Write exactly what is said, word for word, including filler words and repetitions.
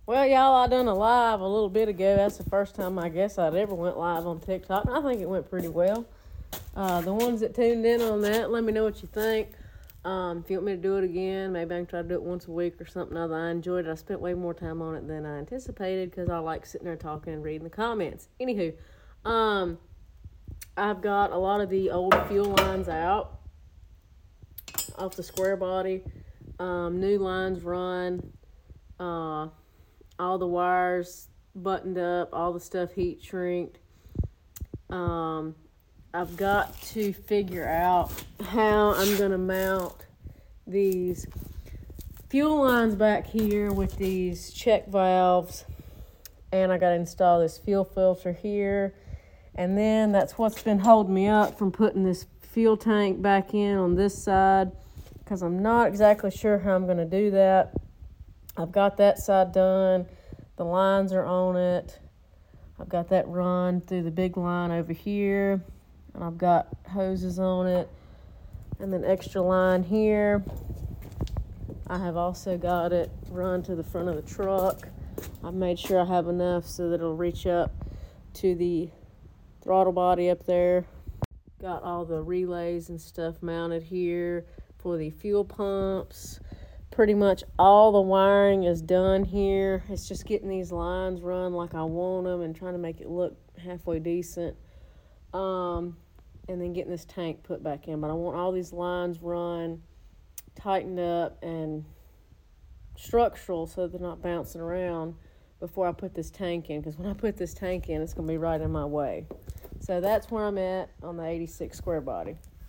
Well, y'all, I done a live a little bit ago. That's the first time I guess I'd ever went live on TikTok, and I think it went pretty well. Uh, the ones that tuned in on that, let me know what you think. Um, if you want me to do it again, maybe I can try to do it once a week or something. Other, I enjoyed it. I spent way more time on it than I anticipated because I like sitting there talking and reading the comments. Anywho, um, I've got a lot of the old fuel lines out off the square body. Um, new lines run. Uh, all the wires buttoned up. All the stuff heat shrinked. Um, I've got to figure out how I'm going to mount these fuel lines back here with these check valves. And I got to install this fuel filter here. And then that's what's been holding me up from putting this fuel tank back in on this side, because I'm not exactly sure how I'm going to do that. I've got that side done. The lines are on it. I've got that run through the big line over here. And I've got hoses on it. And then extra line here. I have also got it run to the front of the truck. I've made sure I have enough so that it'll reach up to the throttle body up there. Got all the relays and stuff mounted here for the fuel pumps. Pretty much all the wiring is done here. It's just getting these lines run like I want them and trying to make it look halfway decent. Um, and then getting this tank put back in. But I want all these lines run, tightened up, and structural so they're not bouncing around before I put this tank in. Because when I put this tank in, it's going to be right in my way. So that's where I'm at on the eighty-six square body.